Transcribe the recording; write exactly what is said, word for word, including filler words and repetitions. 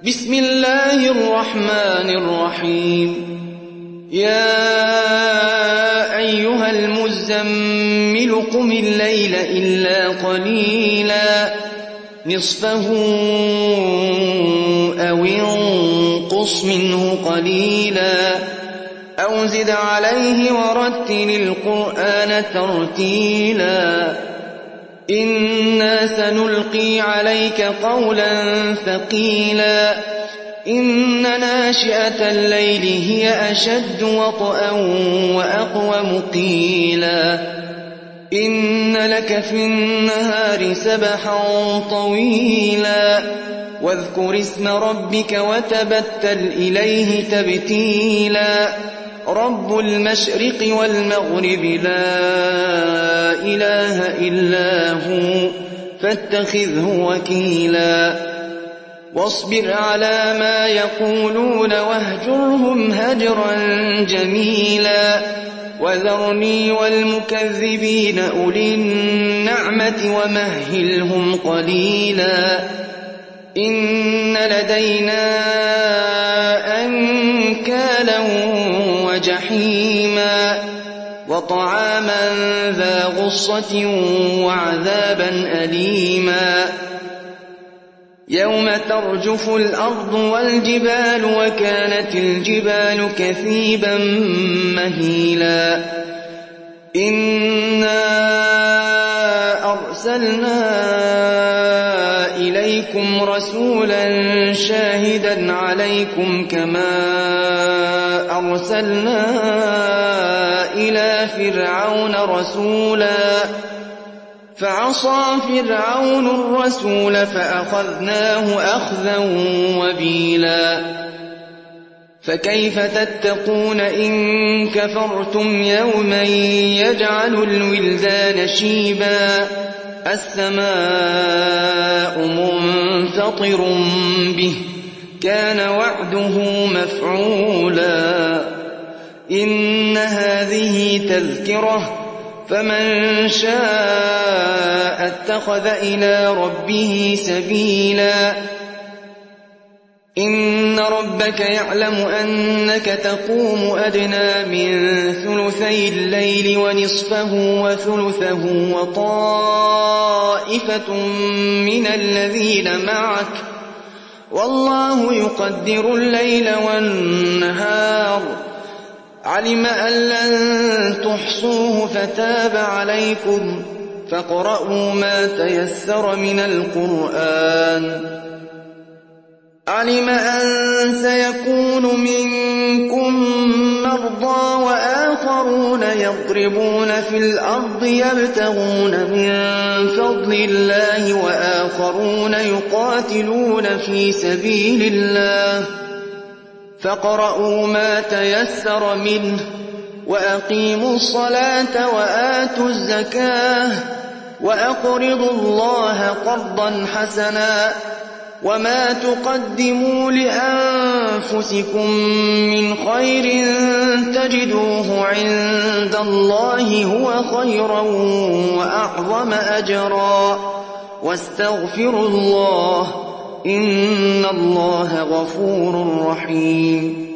بسم الله الرحمن الرحيم يا أيها المزمل قم الليل إلا قليلا نصفه أو انقص منه قليلا أو زد عليه ورتل القرآن ترتيلا إنا سنلقي عليك قولا ثقيلا إن ناشئة الليل هي أشد وطئا وأقوم قيلا إن لك في النهار سبحا طويلا واذكر اسم ربك وتبتل إليه تبتيلا رب المشرق والمغرب لا إله إلا هو فاتخذه وكيلا واصبر على ما يقولون واهجرهم هجرا جميلا وذرني والمكذبين أولي النعمة ومهلهم قليلا إن لدينا أنكالا وجحيما وطعاما ذا غصة وعذابا أليما يوم ترجف الأرض والجبال وكانت الجبال كثيبا مهيلا إنا أرسلنا إليكم رسولا شاهدا عليكم كما أرسلنا إلى فرعون رسولا فعصى فرعون الرسول فأخذناه أخذا وبيلا فكيف تتقون إن كفرتم يوما يجعل الولدان شيبا السماء منفطر به كان وعده مفعولا إن هذه تذكرة فمن شاء اتخذ إلى ربه سبيلا إن ربك يعلم أنك تقوم أدنى من ثلثي الليل ونصفه وثلثه وطائفة من الذين معك والله يقدر الليل والنهار علم أن لن تحصوه فتاب عليكم فاقرؤوا ما تيسر من القرآن علم أن سيكون منكم مرضى وآخرون يضربون في الأرض يبتغون من فضل الله وآخرون يقاتلون في سبيل الله فاقرؤوا ما تيسر منه وأقيموا الصلاة وآتوا الزكاة وأقرضوا الله قرضا حسنا وما تقدموا لأنفسكم من خير تجدوه عند الله هو خيرا وأعظم أجرا واستغفروا الله إن الله غفور رحيم